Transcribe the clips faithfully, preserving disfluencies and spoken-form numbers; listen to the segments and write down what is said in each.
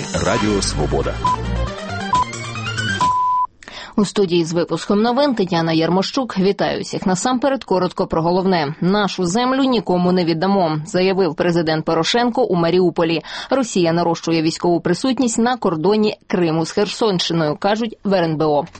Радіо Свобода. У студії з випуском новин Тетяна Ярмощук. Вітаю всіх. Насамперед коротко про головне. Нашу землю нікому не віддамо, заявив президент Порошенко у Маріуполі. Росія нарощує військову присутність на кордоні Криму з Херсонщиною, кажуть в ер ен бе о.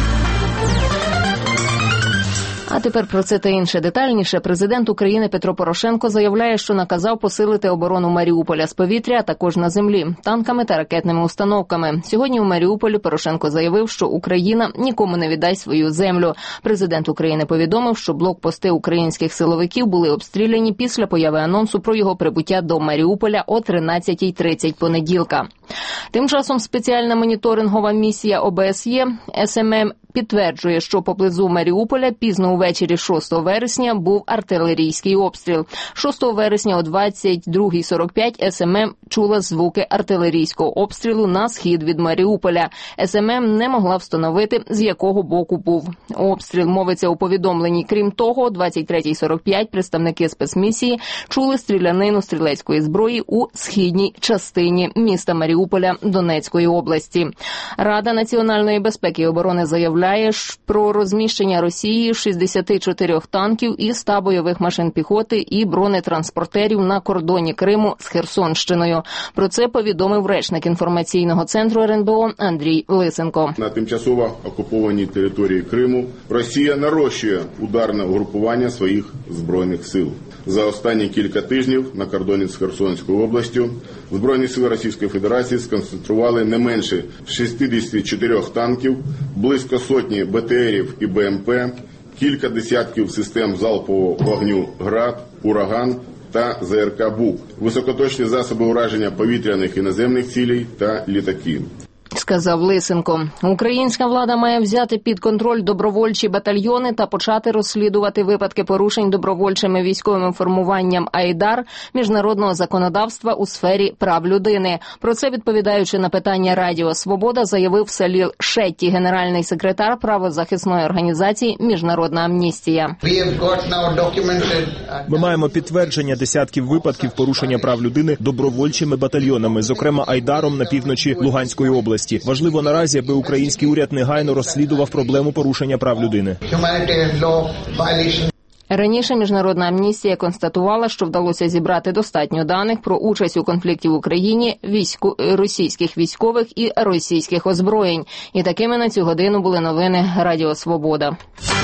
А тепер про це та інше детальніше. Президент України Петро Порошенко заявляє, що наказав посилити оборону Маріуполя з повітря, а також на землі, танками та ракетними установками. Сьогодні у Маріуполі Порошенко заявив, що Україна нікому не віддасть свою землю. Президент України повідомив, що блокпости українських силовиків були обстріляні після появи анонсу про його прибуття до Маріуполя о тринадцятій тридцять понеділка. Тим часом спеціальна моніторингова місія о бе ес є ес ем ем підтверджує, що поблизу Маріуполя пізно увечері шостого вересня був артилерійський обстріл. шостого вересня о двадцять другій сорок п'ять ес ем ем чула звуки артилерійського обстрілу на схід від Маріуполя. ес ем ем не могла встановити, з якого боку був обстріл. Мовиться у повідомленні. Крім того, о двадцять третій сорок п'ять представники спецмісії чули стрілянину стрілецької зброї у східній частині міста Маріуполя Донецької області. Рада національної безпеки і оборони заявляє про розміщення Росії шістдесят чотири танків і ста бойових машин піхоти і бронетранспортерів на кордоні Криму з Херсонщиною. Про це повідомив речник інформаційного центру ер ен бе о Андрій Лисенко. На тимчасово окупованій території Криму Росія нарощує ударне угрупування своїх збройних сил. За останні кілька тижнів на кордоні з Херсонською областю Збройні сили Російської Федерації сконцентрували не менше шістдесят чотири танків, близько сотні бе те ерів і бе ем пе, кілька десятків систем залпового вогню «Град», «Ураган» та зе ер ка «Бук», високоточні засоби ураження повітряних і наземних цілей та літаки. Сказав Лисенко. Українська влада має взяти під контроль добровольчі батальйони та почати розслідувати випадки порушень добровольчими військовим формуванням «Айдар» міжнародного законодавства у сфері прав людини. Про це, відповідаючи на питання Радіо Свобода, заявив Саліл Шетті, генеральний секретар правозахисної організації «Міжнародна амністія». Ми маємо підтвердження десятків випадків порушення прав людини добровольчими батальйонами, зокрема «Айдаром» на півночі Луганської області. Важливо наразі, аби український уряд негайно розслідував проблему порушення прав людини. Раніше Міжнародна амністія констатувала, що вдалося зібрати достатньо даних про участь у конфлікті в Україні військо... російських військових і російських озброєнь. І такими на цю годину були новини Радіо Свобода.